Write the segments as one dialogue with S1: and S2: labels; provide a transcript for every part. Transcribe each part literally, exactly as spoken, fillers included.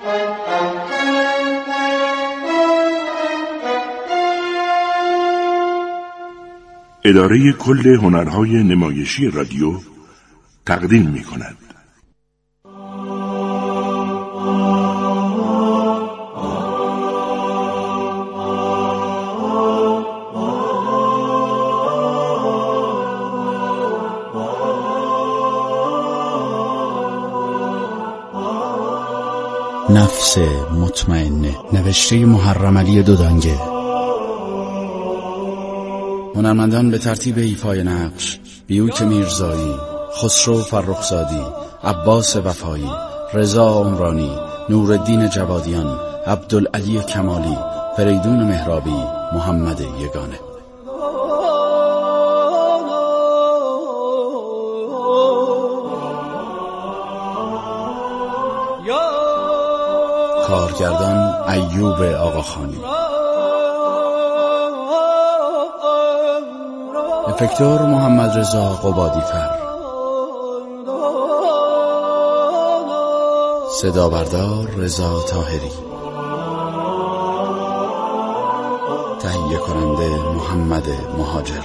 S1: اداره کل هنرهای نمایشی رادیو تقدیم می کند.
S2: نفس مطمئنه، نوشته محرم علی دودانگه. هنرمندان به ترتیب ایفای نقش: بیوک میرزایی، خسرو فرخزادی، عباس وفایی، رضا عمرانی، نورالدین جوادیان، عبدالعلی کمالی، فریدون مهرابی، محمد یگانه. کارگردان ایوب آقاخانی. افکتور محمد رضا قبادی‌فر. صدا بردار رضا طاهری. تهیه کننده محمد مهاجر.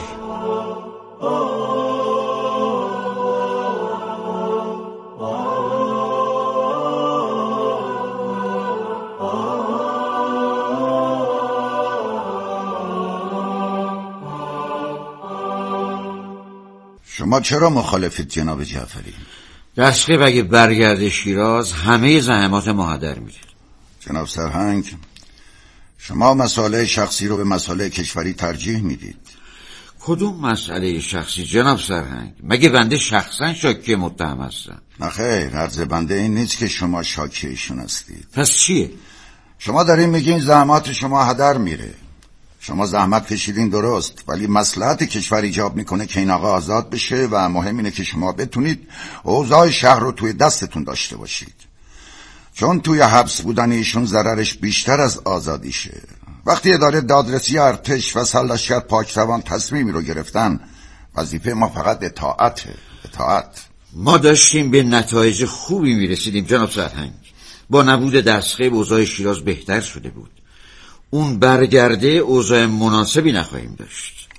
S3: شما چرا مخالفید جناب جعفری؟
S4: دستقیب اگه برگرده شیراز همه زحمات ما هدر میره.
S3: جناب سرهنگ، شما مسائل شخصی رو به مسائل کشوری ترجیح میدید.
S4: کدوم مسئله شخصی جناب سرهنگ؟ مگه بنده شخصا شاکی متهم هستم؟
S3: نخیر، عرض بنده این نیست که شما شاکی ایشون هستید.
S4: پس چیه؟
S3: شما دارین میگین زحمات شما هدر میره. شما زحمت کشیدین درست، ولی مصلحت کشور ایجاب میکنه که این آقا آزاد بشه و مهم اینه که شما بتونید اوضاع شهر رو توی دستتون داشته باشید، چون توی حبس بودن ایشون ضررش بیشتر از آزادیشه. وقتی اداره دادرسی ارتش و سرلشکر پاکروان تصمیمی رو گرفتن، وظیفه ما فقط اطاعته. اطاعت.
S4: ما داشتیم به نتایج خوبی میرسیدیم جناب سرهنگ. با نبود دستقیب اوضاع شیراز بهتر شده بود. اون برگرده اوضاع مناسبی نخواهیم داشت.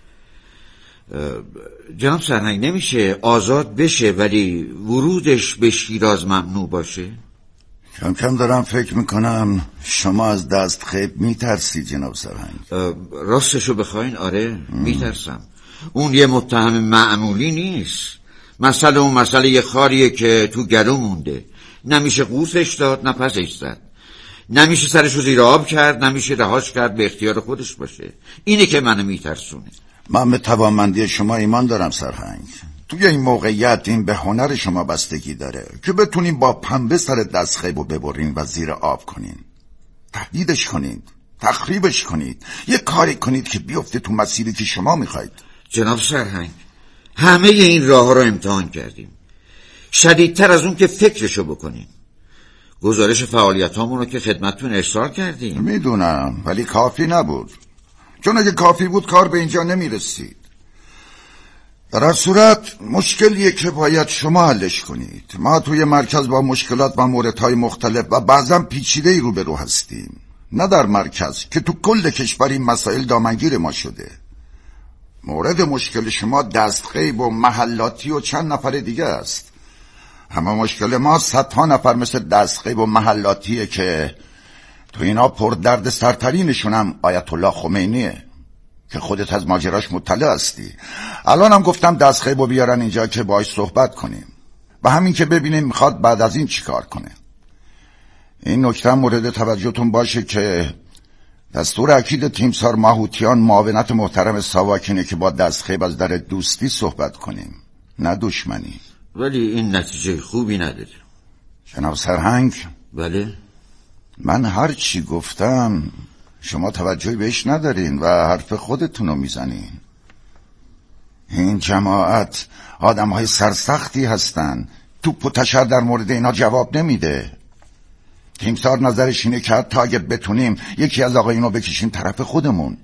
S4: جناب سرهنگ، نمیشه آزاد بشه ولی ورودش به شیراز ممنوع باشه؟
S3: کم کم دارم فکر میکنم شما از دستقیب میترسی جناب سرهنگ.
S4: راستشو بخواین آره میترسم. اون یه متهم معمولی نیست. مسئله اون مسئله یه خاریه که تو گلو مونده، نمیشه قوسش داد نه پسش زد، نمیشه سرشو زیر آب کرد، نمیشه رهاش کرد به اختیار خودش باشه. اینه که منو میترسونه.
S3: من به توانمندی شما ایمان دارم سرهنگ. توی این موقعیت این به هنر شما بستگی داره که بتونین با پنبه سر دستقیبو ببرین و زیر آب کنین، تهدیدش کنین، تخریبش کنید، یه کاری کنید که بیفته تو مسیری که شما میخواید.
S4: جناب سرهنگ، همه این راه ها رو امتحان کردیم، شدیدتر از اون که فکرشو بکنیم. گزارش فعالیت هامون رو که خدمتتون ارسال کردیم.
S3: میدونم، ولی کافی نبود، چون اگه کافی بود کار به اینجا نمیرسید. در هر صورت مشکلیه که باید شما حلش کنید. ما توی مرکز با مشکلات و موردهای مختلف و بعضا پیچیده‌ای روبرو هستیم، نه در مرکز که تو کل کشور این مسائل دامنگیر ما شده. مورد مشکل شما دستقیب و محلاتی و چند نفر دیگه است. همه مشکل ما صدها نفر مثل دستقیب و محلاتیه که تو اینا پر درد سرترینشون هم آیت الله خمینیه که خودت از ماجراش مطلع هستی. الان هم گفتم دستقیبو بیارن اینجا که باهاش صحبت کنیم و همین که ببینیم میخواد بعد از این چیکار کنه. این نکته مورد توجهتون باشه که دستور اکید تیمسار ماهوتیان معاونت محترم ساواکینه که با دستقیب از در دوستی صحبت کنیم، نه دشمنی.
S4: ولی این نتیجه خوبی نداره.
S3: جناب سرهنگ.
S4: بله؟
S3: من هر چی گفتم شما توجهی بهش ندارین و حرف خودتونو میزنین. این جماعت آدم های سرسختی هستن، توپ و تشر در مورد اینا جواب نمیده. تیمسار نظرش اینه که حتی اگه بتونیم یکی از آقایونو بکشیم طرف خودمون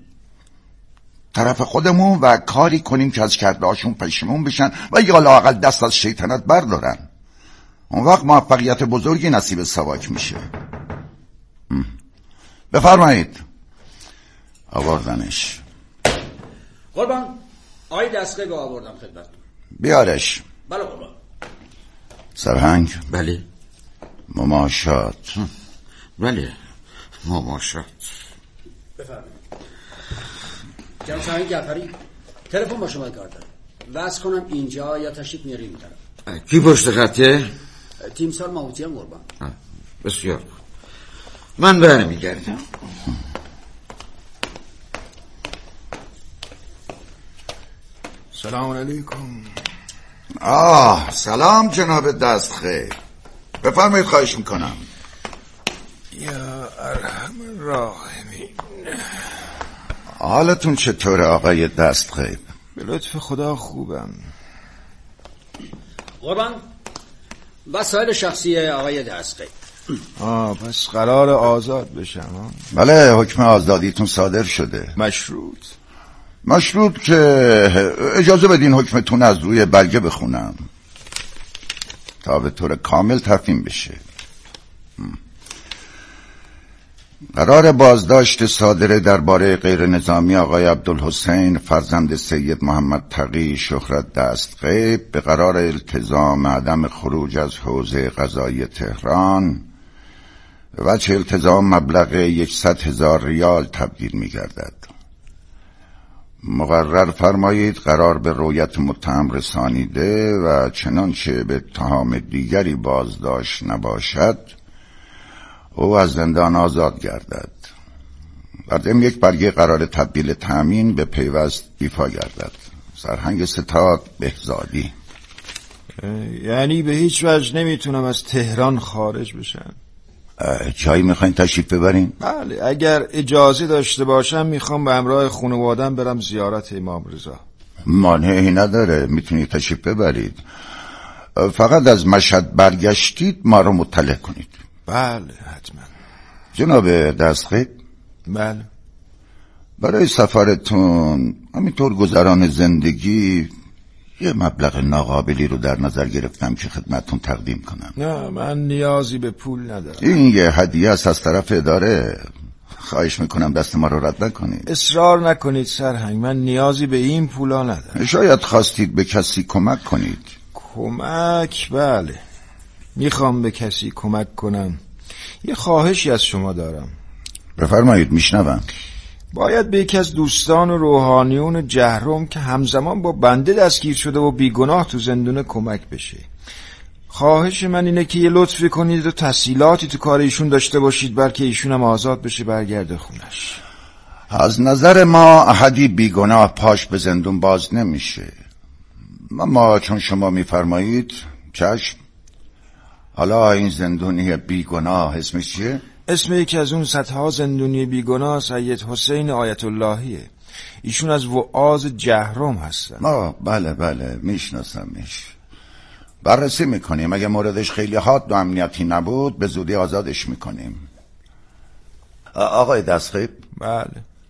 S3: طرف خودمون و کاری کنیم که از کرده هاشون پشیمون بشن و یا لااقل دست از شیطنت بردارن. اون وقت موفقیت بزرگی نصیب ساواک میشه. بفرمایید. آوردنش.
S5: قربان آی دستقیب آوردم خدمت.
S3: بیارش.
S5: بله قربان.
S3: سرهنگ.
S4: بله.
S3: مماشات.
S4: بله مماشات.
S5: بفرمایید. جناب سرهنگ جعفری تلفن با شما کار دارم. وصل کنم اینجا یا تشریف میاریم این طرف؟
S4: کی پشت خطه؟
S5: تیمسار ماهوتی هم قربان.
S4: بسیار من برمیگردم.
S6: سلام علیکم.
S3: آه سلام جناب دستخیل. بفرمایید خواهش میکنم.
S6: یا ارحم الراحمین.
S3: حالتون چطوره آقای دستخیل؟
S6: به لطف خدا خوبم.
S5: قربان وسایل شخصی آقای دستقیب.
S6: آه پس قرار آزاد بشم ها؟
S3: بله حکم آزادیتون صادر شده.
S6: مشروط؟
S3: مشروط که اجازه بدین حکمتون از روی بلگه بخونم تا به طور کامل تفهیم بشه. قرار بازداشت صادره درباره غیر نظامی آقای عبدالحسین فرزند سید محمد تقی شهرت دستقیب به قرار التزام عدم خروج از حوزه قضایی تهران و چه التزام مبلغ صد هزار ریال تبدیل می گردد. مقرر فرمایید قرار به رویت متهم رسانیده و چنانچه به اتهام دیگری بازداشت نباشد او از زندان آزاد گردد. در ضمن یک برگه قرار تبدیل تامین به پیوست ایفا گردد. سرهنگ ستاد بهزادی.
S6: یعنی به هیچ وجه نمیتونم از تهران خارج بشم؟
S3: جایی میخواین تشریف ببرین؟
S6: بله اگر اجازه داشته باشم میخوام به همراه خانواده‌ام برم زیارت امام رضا.
S3: مانعی نداره، میتونید تشریف ببرید. فقط از مشهد برگشتید ما رو مطلع کنید.
S6: بله حتما.
S3: جناب دستقیب.
S6: بله.
S3: برای سفرتون همینطور گذران زندگی یه مبلغ ناقابلی رو در نظر گرفتم که خدمتتون تقدیم کنم.
S6: نه من نیازی به پول ندارم.
S3: این یه هدیه است از طرف اداره. خواهش میکنم دست ما رو رد نکنید.
S6: اصرار نکنید سرهنگ، من نیازی به این پولا ندارم.
S3: شاید خواستید به کسی کمک کنید.
S6: کمک؟ بله میخوام به کسی کمک کنم. یه خواهشی از شما دارم.
S3: بفرمایید میشنوم.
S6: باید به یکی از دوستان و روحانیون جهرم که همزمان با بنده دستگیر شده و بیگناه تو زندون کمک بشه. خواهش من اینه که یه لطفی کنید و تسهیلاتی تو کار ایشون داشته باشید بلکه ایشون هم آزاد بشه برگرده خونش.
S3: از نظر ما احدی بیگناه پاش به زندون باز نمیشه. اما چون شما میفرمایید چشم. حالا این زندونی بیگناه اسمش چیه؟
S6: اسم یکی از اون صدها زندونی بیگناه سید حسین آیت اللهیه. ایشون از وعاظ جهرم هستن.
S3: آه بله بله میشناسمش. بررسی میکنیم. اگه موردش خیلی حاد و امنیتی نبود به زودی آزادش میکنیم. آقای دستخیب.
S6: بله.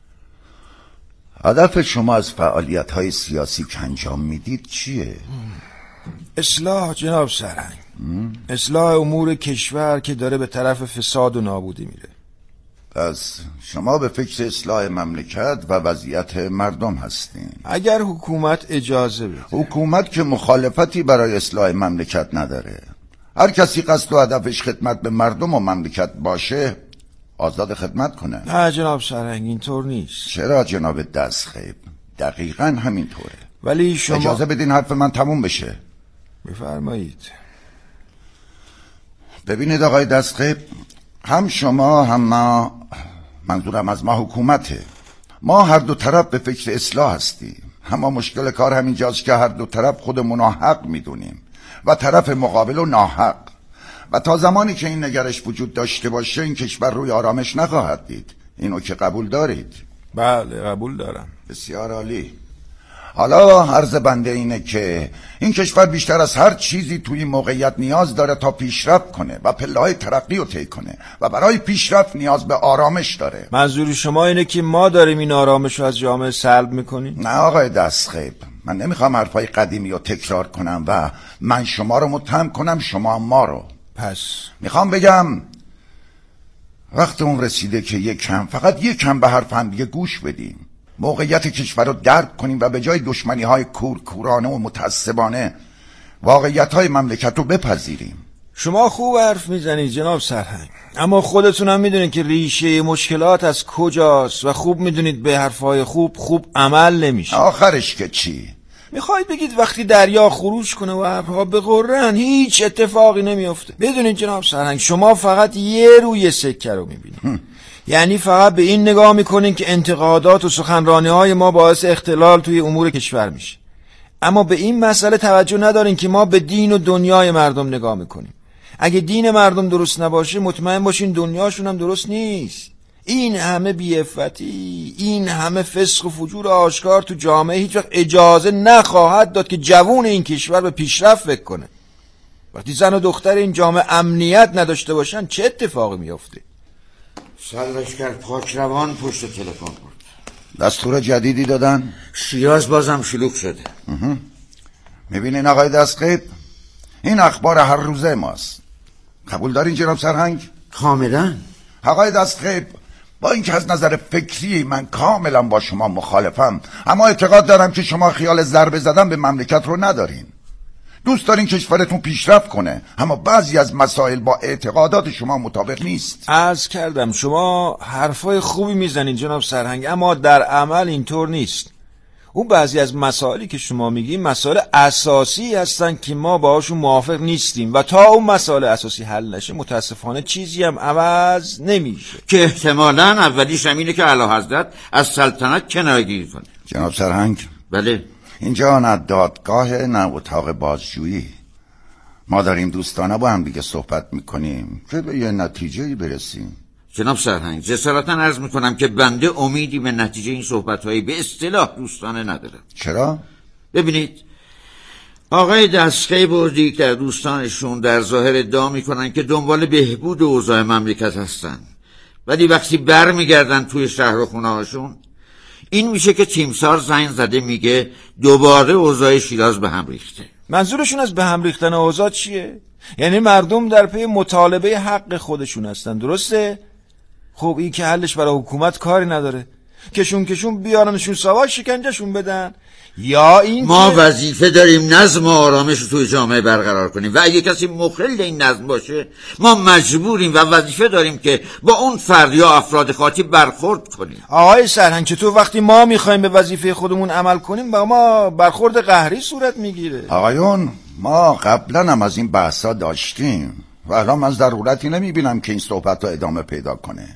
S3: هدف شما از فعالیت های سیاسی که انجام میدید چیه؟
S6: اصلاح جناب سرهنگ. اصلاح امور کشور که داره به طرف فساد و نابودی میره.
S3: پس شما به فکر اصلاح مملکت و وضعیت مردم هستین؟
S6: اگر حکومت اجازه بده.
S3: حکومت که مخالفتی برای اصلاح مملکت نداره. هر کسی قصد و هدفش خدمت به مردم و مملکت باشه آزاد خدمت کنه.
S6: نه جناب سرهنگ اینطور نیست.
S3: چرا جناب دستخیب؟ دقیقاً همینطوره.
S6: ولی شما
S3: اجازه بدین حرف من تموم بشه.
S6: بفرمایید.
S3: ببینید آقای دستخیب، هم شما هم ما، منظورم از ما حکومته، ما هر دو طرف به فکر اصلاح هستیم. اما مشکل کار همینجاست که هر دو طرف خودمون رو حق میدونیم و طرف مقابل رو ناحق. و تا زمانی که این نگرش وجود داشته باشه این کشور روی آرامش نخواهد دید. اینو که قبول دارید؟
S6: بله قبول دارم.
S3: بسیار عالی. حالا عرض بنده اینه که این کشور بیشتر از هر چیزی توی این موقعیت نیاز داره تا پیشرفت کنه و پله‌های ترقی رو طی کنه و برای پیشرفت نیاز به آرامش داره.
S6: منظور شما اینه که ما داریم این آرامش رو از جامعه سلب میکنیم؟
S3: نه آقای دستخیب، من نمیخوام حرفای قدیمی رو تکرار کنم و من شما رو متهم کنم شما ما رو.
S6: پس
S3: میخوام بگم وقت اون رسیده که یک کم، فقط یک کم به حرف هم دیگه گوش بدیم، موقعیت کشور رو درک کنیم و به جای دشمنی های کورکورانه و متعصبانه واقعیت های مملکت رو بپذیریم.
S6: شما خوب حرف میزنید جناب سرهنگ، اما خودتون هم میدونید که ریشه مشکلات از کجاست و خوب میدونید به حرفهای خوب خوب عمل نمیشه.
S3: آخرش که چی؟
S6: میخواید بگید وقتی دریا خروج کنه و ابرها بغرن هیچ اتفاقی نمیافته؟ بدونید جناب سرهنگ، شما فقط یه روی سکه رو میبینید. یعنی فقط به این نگاه میکنین که انتقادات و سخنرانی های ما باعث اختلال توی امور کشور میشه، اما به این مسئله توجه ندارین که ما به دین و دنیای مردم نگاه میکنیم. اگه دین مردم درست نباشه مطمئن باشین دنیاشون هم درست نیست. این همه بی‌عفتی، این همه فسق و فجور آشکار تو جامعه هیچ وقت اجازه نخواهد داد که جوون این کشور به پیشرفت فکر کنه. وقتی زن و دختر این جامعه امنیت نداشته باشن چه اتفاقی میفته؟
S4: سرلشکر پاکروان پشت تلفن بود.
S3: دستور جدیدی دادن؟
S4: شیراز بازم شلوغ شده.
S3: میبینین آقای دستقیب، این اخبار هر روزه ماست. قبول دارین جناب سرهنگ؟
S4: کاملا.
S3: آقای دستقیب، با اینکه از نظر فکری من کاملا با شما مخالفم، اما اعتقاد دارم که شما خیال ضربه زدن به مملکت رو ندارین. دوست دارین کشورتون پیشرفت کنه، اما بعضی از مسائل با اعتقادات شما مطابق نیست.
S6: عرض کردم شما حرفای خوبی میزنین جناب سرهنگ، اما در عمل اینطور نیست. اون بعضی از مسائلی که شما میگین مسائل اساسی هستن که ما باهاشون موافق نیستیم و تا اون مسائل اساسی حل نشه متاسفانه چیزی هم عوض نمیشه،
S4: که احتمالاً اولیش همینه که اعلیحضرت از سلطنت کناره‌گیری کنه.
S3: جناب سرهنگ،
S4: بله.
S3: اینجا نه دادگاه نه اتاق بازجویی. ما داریم دوستانه با هم دیگه صحبت میکنیم که به یه نتیجه‌ای برسیم.
S4: جناب سرهنگ، جسارتاً عرض میکنم که بنده امیدی به نتیجه این صحبت‌هایی به اصطلاح دوستانه ندارم.
S3: چرا؟
S4: ببینید، آقای دستقیب و دیگر دوستانشون در ظاهر ادعا میکنن که دنبال بهبود اوضاع مملکت هستن، ولی وقتی بر میگردن توی شهر و خونه هاشون این میشه که تیمسار زنگ زده میگه دوباره اوضاع شیراز به هم ریخته.
S6: منظورشون از به هم ریختن اوضاع چیه؟ یعنی مردم در پی مطالبه حق خودشون هستن، درسته؟ خب این که حلش برای حکومت کاری نداره، کشون کشون بیارنشون سوار شکنجهشون بدن، یا این
S4: ما
S6: که...
S4: وظیفه داریم نظم و آرامش رو توی جامعه برقرار کنیم و اگه کسی مخل این نظم باشه ما مجبوریم و وظیفه داریم که با اون فرد یا افراد خاطی برخورد کنیم.
S6: آقای سرهنگ، چطور وقتی ما میخوایم به وظیفه خودمون عمل کنیم با ما برخورد قهری صورت میگیره؟
S3: آقایون، ما قبلا هم از این بحثا داشتیم و الان من ضرورتی نمیبینم که این صحبت ها ادامه پیدا کنه.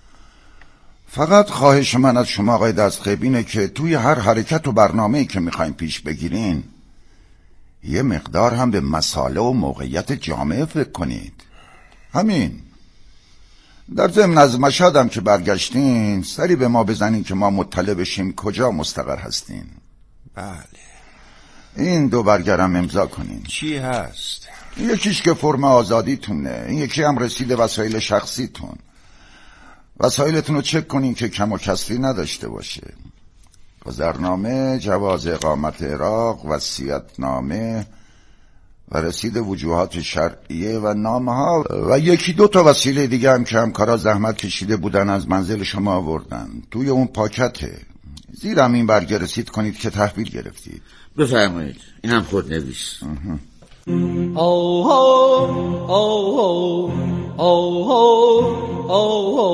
S3: فقط خواهش من از شما آقای دستقیب اینه که توی هر حرکت و برنامه‌ای که میخوایم پیش بگیرین یه مقدار هم به مسائل و موقعیت جامعه فکر کنید. همین. در ضمن از مشهد هم که برگشتین سری به ما بزنین که ما مطلع بشیم کجا مستقر هستین.
S6: بله.
S3: این دو برگرم امضا کنین.
S6: چی هست؟
S3: این یکیش که فرم آزادیتونه، این یکی هم رسید وسایل شخصیتون. وسایلتون رو چک کنین که کم و کسری نداشته باشه. گذرنامه، جواز اقامت عراق، وصیت‌نامه و رسید وجوهات شرعیه و نامه ها و یکی دو تا وسیله دیگه هم که همکارا زحمت کشیده بودن از منزل شما آوردن. توی اون پاکته. زیرم این برگه رسید کنید که تحویل گرفتید.
S4: بفرمایید. اینم خود نویس.
S7: Oh ho, oh ho, oh ho, oh ho,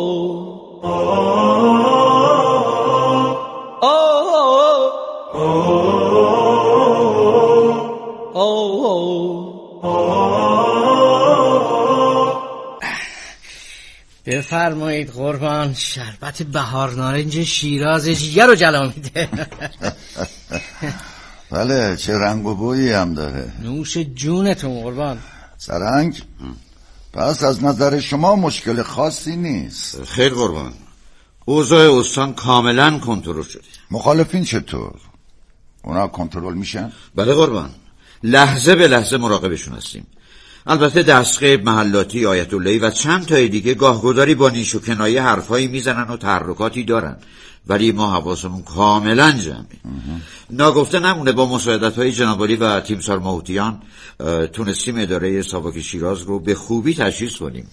S7: oh ho, بفرمایید قربان. شربت بهار نارنج شیراز جیگر رو جلا میده.
S3: بله، چه رنگ و بویی هم داره.
S7: نوش جونتون قربان.
S3: سرهنگ، پس از نظر شما مشکل خاصی نیست.
S4: خیر قربان، اوضاع استان کاملا کنترل شده.
S3: مخالفین چطور؟ اونا کنترل میشن؟
S4: بله قربان، لحظه به لحظه مراقبشون هستیم. البته دستقیب، محلاتی، آیت اللهی و چند تای دیگه گاهگداری با نیش و کنایه حرفایی میزنن و تحرکاتی دارن، ولی ما حواسمون کاملا جمعه. ناگفته نمونه با مساعدت‌های جنابالی و تیمسار ماهوتیان تونستیم اداره ساواک شیراز رو به خوبی تشخیص کنیم.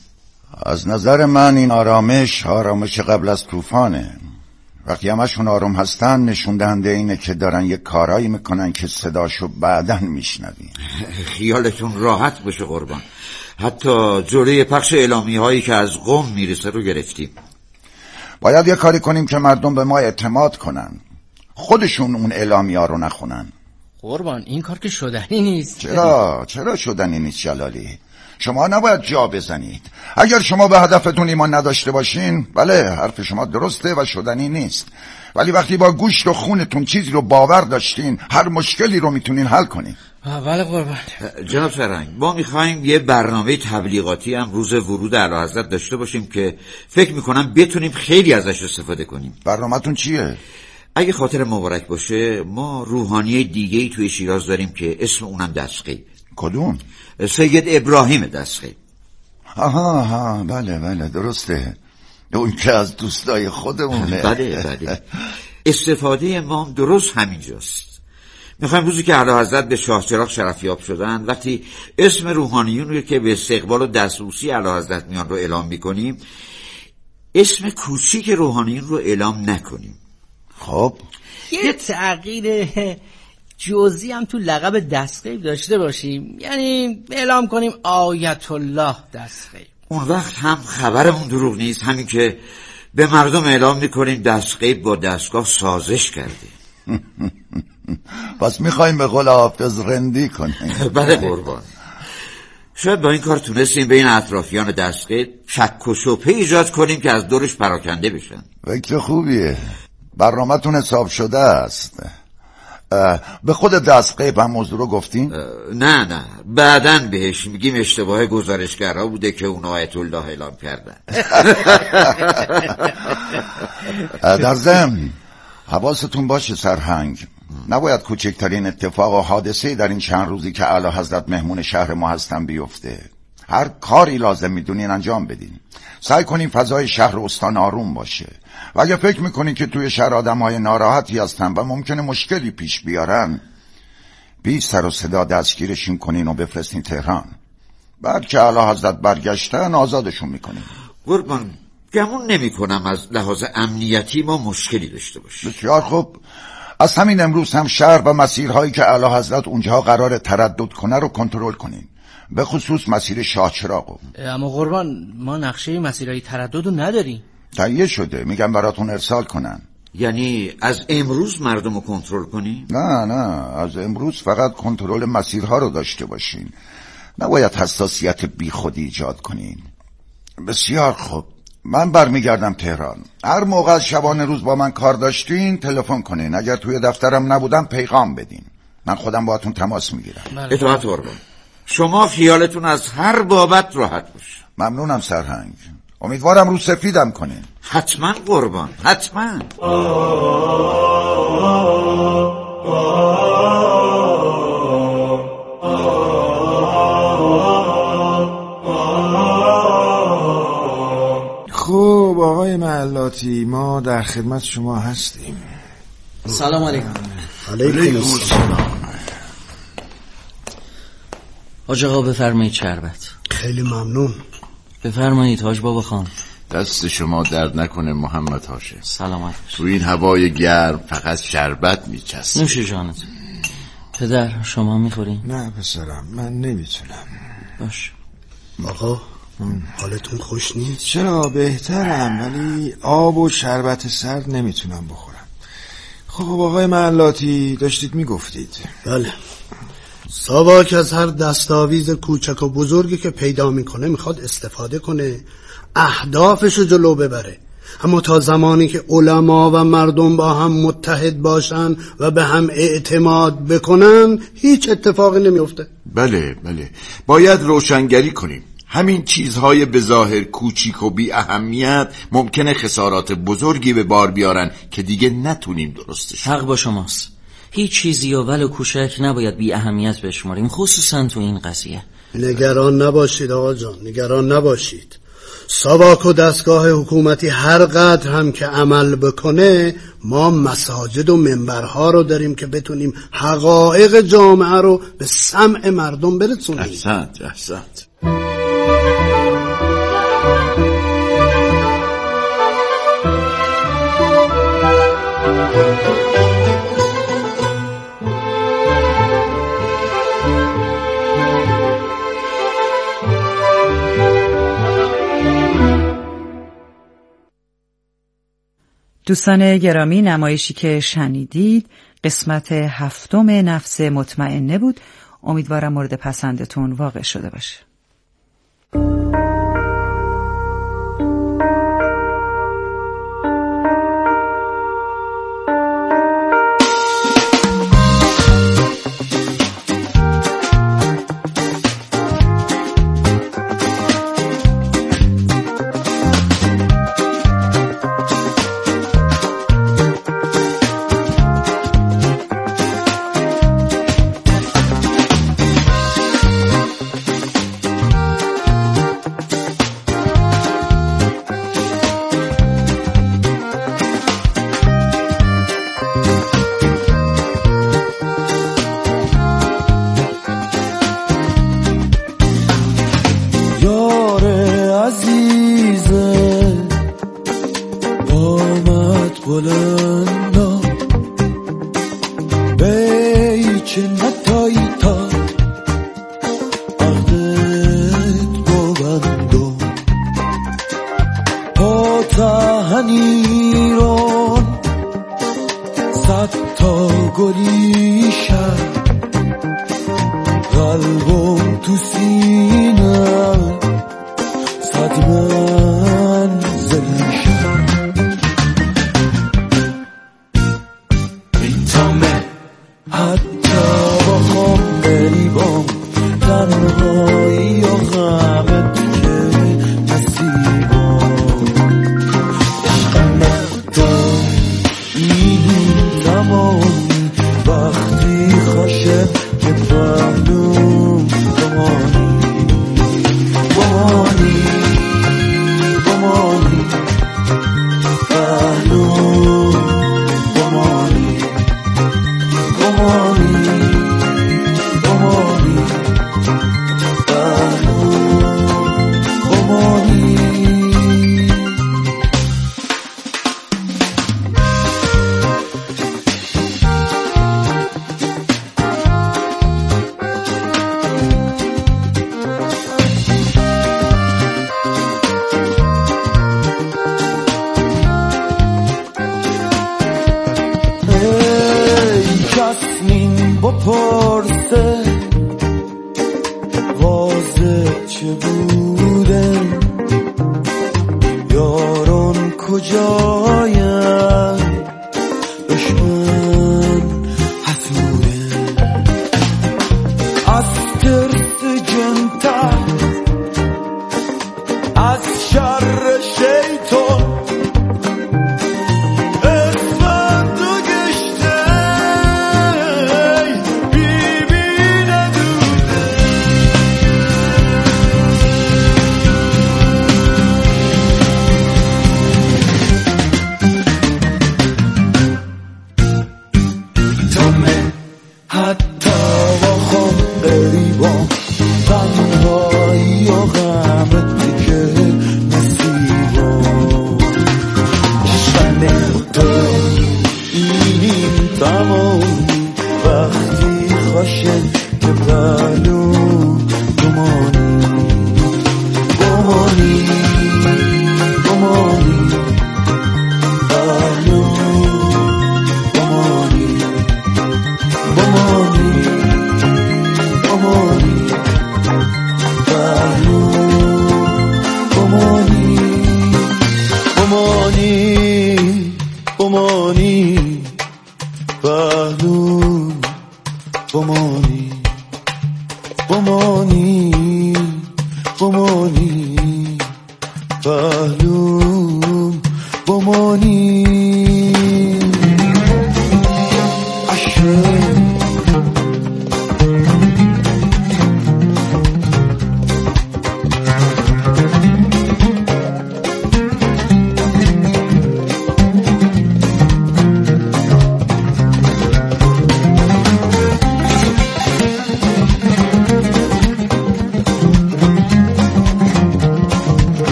S3: از نظر من این آرامش آرامش قبل از طوفانه. وقتی همشون آروم هستن نشون دهنده اینه که دارن یه کارایی میکنن که صداشو بعدن میشنوی.
S4: خیالتون راحت باشه قربان، حتی جلوی پخش اعلامی هایی که از قم میرسه رو گرفتیم.
S3: باید یه کاری کنیم که مردم به ما اعتماد کنن، خودشون اون اعلامی ها رو نخونن.
S7: قربان این کار که شدنی نیست.
S3: چرا؟ چرا شدنی نیست جلالی؟ شما نباید جا بزنید. اگر شما به هدفتون ایمان نداشته باشین، بله حرف شما درسته و شدنی نیست، ولی وقتی با گوشت و خونتون چیزی رو باور داشتین هر مشکلی رو میتونین حل کنین.
S7: بله قربان.
S4: جناب سرهنگ، ما میخوایم یه برنامه تبلیغاتی هم روز ورود اعلیحضرت داشته باشیم که فکر میکنم بتونیم خیلی ازش استفاده کنیم.
S3: برنامه‌تون چیه؟
S4: اگه خاطر مبارک باشه ما روحانی دیگه‌ای توی شیراز داریم که اسم اونم دستقیب.
S3: کدوم؟
S4: سید ابراهیم دستقیب.
S3: آها آها بله بله درسته، اون که از دوستای خودمونه.
S4: بله بله. استفاده ما درست همینجاست. میخوایم روزی که اعلیحضرت به شاه چراغ شرفیاب شدن، وقتی اسم روحانیون رو که به استقبال و دستبوسی اعلیحضرت میان رو اعلام میکنیم، اسم کوچیک روحانیون رو اعلام نکنیم.
S3: خب
S7: یه تغییر جزئی هم تو لقب دستقیب داشته باشیم، یعنی اعلام کنیم آیت الله دستقیب.
S4: اون وقت هم خبرمون دروغ نیست، همین که به مردم اعلام میکنیم دستقیب با دستگاه سازش کرده.
S3: پس میخوایم به قول حافظ رندی کنیم.
S4: بله قربان. شاید با این کار تونستیم بین اطرافیان دستقیب شک و شبهه ایجاد کنیم که از دورش پراکنده بشن.
S3: فکر خوبیه، برنامه‌تون حساب شده است. به خود دستقیب هم موضوع رو گفتین؟
S4: نه نه، بعدن بهش میگیم اشتباه گزارشگرها بوده که اون آیت الله اعلام کردن.
S3: در ضمن حواستون باشه سرهنگ، نباید کوچکترین اتفاق و حادثه در این چند روزی که اعلیحضرت مهمون شهر ما هستن بیفته. هر کاری لازم میدونین انجام بدین. سعی کنین فضای شهر و استان آروم باشه، و اگه فکر میکنین که توی شهر آدم های ناراحتی هستن و ممکنه مشکلی پیش بیارن، بی سر و صدا دستگیرشون کنین و بفرستین تهران. بعد که اعلیحضرت برگشتن آزادشون میکنین.
S4: قربان گمون نمی کنم از لحاظ امنیتی ما مشکلی داشته باشیم.
S3: بسیار خوب، از همین امروز هم شهر و مسیرهایی که اعلیحضرت اونجا قرار تردد کنه رو کنترل کنین، به خصوص مسیر شاه چراغو.
S7: اما قربان ما نقشه مسیرهای تردد رو نداریم.
S3: تهیه شده، میگم براتون ارسال کنن.
S4: یعنی از امروز مردم رو کنترل کنی؟
S3: نه نه، از امروز فقط کنترل مسیرها رو داشته باشین، نباید حساسیت بی خودی ایجاد کنین. بسیار خوب، من برمیگردم تهران. هر موقع از شبانه روز با من کار داشتین تلفن کنین، اگر توی دفترم نبودم پیغام بدین، من خودم باهاتون تماس میگیرم.
S4: اطاعت قربان. شما خیالتون از هر بابت راحت باشه.
S3: ممنونم سرهنگ، امیدوارم رو سفیدم کنین.
S4: حتما قربان، حتما.
S6: خب آقای معلاتی، ما در خدمت شما هستیم.
S5: سلام علیکم.
S8: علیکم السلام.
S9: حاج آقا بفرمایید شربت.
S8: خیلی ممنون.
S9: بفرمایید حاج بابا خان.
S10: دست شما درد نکنه محمد هاشم.
S9: سلامت باش.
S10: تو این هوای گرم فقط شربت میچسبه.
S9: نوش جانت. پدر شما میخورین؟
S6: نه پسرم من نمیتونم.
S9: باش.
S8: آقا حالتون خوش نیست؟
S6: چرا بهترم، ولی آب و شربت سرد نمیتونم بخورم. خب آقای معلاتی داشتید میگفتید.
S8: بله، ساواک از هر دستاویز کوچک و بزرگی که پیدا میکنه میخواد استفاده کنه، اهدافشو جلو ببره. اما تا زمانی که علما و مردم با هم متحد باشن و به هم اعتماد بکنن هیچ اتفاقی نمیفته.
S10: بله بله، باید روشنگری کنیم. همین چیزهای به ظاهر کوچیک و بی اهمیت ممکنه خسارات بزرگی به بار بیارن که دیگه نتونیم درستش.
S9: حق با شماست. هیچ چیزی و ولو کوچک نباید بی اهمیت بشماریم، خصوصا تو این قضیه.
S8: نگران نباشید آقا جان، نگران نباشید. ساواک و دستگاه حکومتی هر قدر هم که عمل بکنه، ما مساجد و منبرها رو داریم که بتونیم حقایق جامعه رو به سمع مردم برسونیم.
S10: احسنت احسنت.
S11: دوستان گرامی، نمایشی که شنیدید قسمت هفتم نفس مطمئنه بود. امیدوارم مورد پسندتون واقع شده باشه.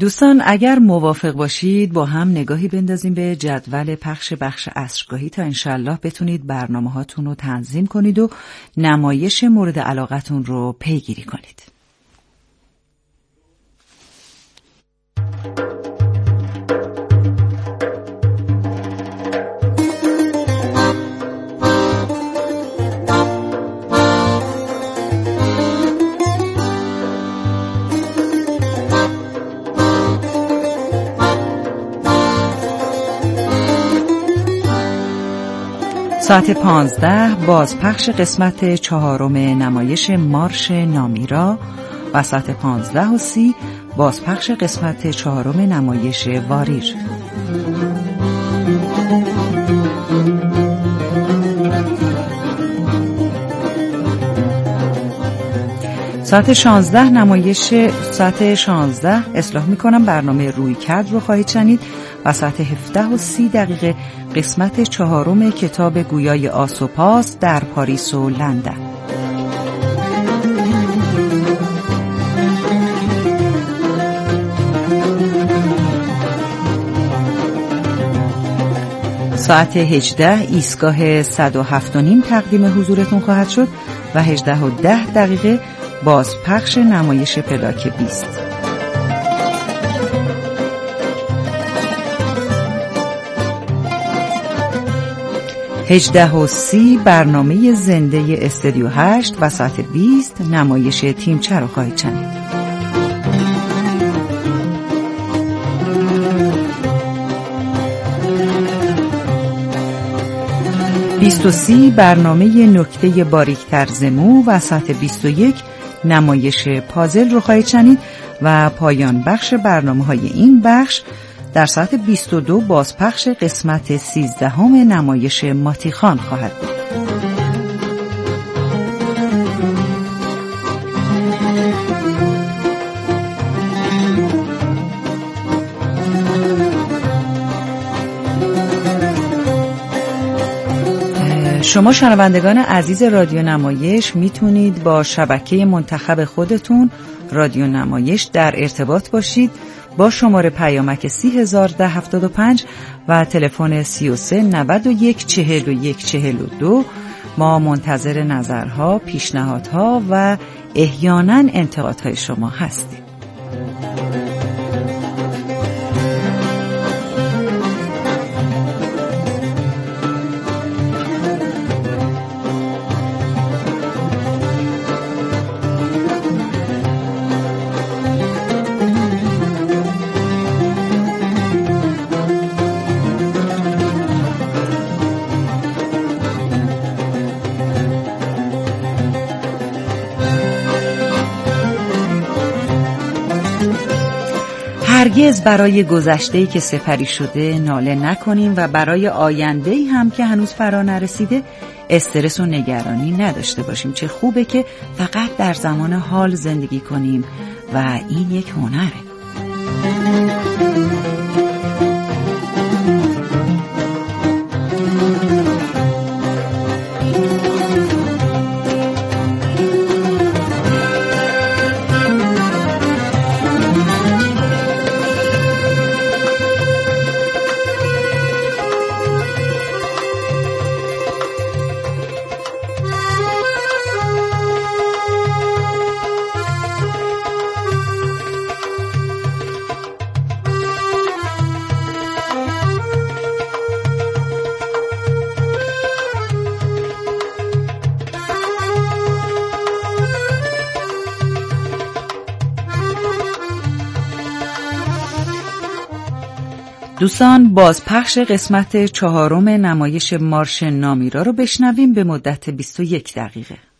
S11: دوستان اگر موافق باشید با هم نگاهی بندازیم به جدول پخش بخش عصرگاهی تا انشالله بتونید برنامه هاتون رو تنظیم کنید و نمایش مورد علاقتون رو پیگیری کنید. ساعت پانزده بازپخش قسمت چهارم نمایش مارش نامیرا و ساعت پانزده و سی بازپخش قسمت چهارم نمایش واریر. ساعت شانزده نمایش ساعت شانزده اصلاح میکنم برنامه رویکرد رو خواهید شنید و ساعت هفده و سی دقیقه قسمت چهارم کتاب گویای آس و پاس در پاریس و لندن. ساعت هجده ایستگاه صد و هفت و نیم تقدیم حضورتون خواهد شد و هجده و ده دقیقه بازپخش نمایش پلاک بیست. هجده و سی برنامه زنده استودیو هشت و ساعت بیست نمایش تیمچه رو خواهید شنید. بیست و سی برنامه نکته باریکتر زمو و ساعت بیست و یک نمایش پازل رو خواهید شنید و پایان بخش برنامه های این بخش در ساعت بیست و دو بازپخش قسمت سیزدهم نمایش ماتیخان خواهد بود. شما شنوندگان عزیز رادیو نمایش میتونید با شبکه منتخب خودتون رادیو نمایش در ارتباط باشید با شماره پیامک سی هزار ده هفتاد و پنج و تلفن سی و سه نود و یک چهل و یک چهل و دو. ما منتظر نظرها، پیشنهادها و احیانا انتقادهای شما هستیم. هرگز برای گذشته‌ای که سپری شده ناله نکنیم و برای آینده‌ای هم که هنوز فرا نرسیده استرس و نگرانی نداشته باشیم. چه خوبه که فقط در زمان حال زندگی کنیم و این یک هنره. دوستان بازپخش قسمت چهارم نمایش مارش نامیرا رو بشنویم به مدت بیست و یک دقیقه.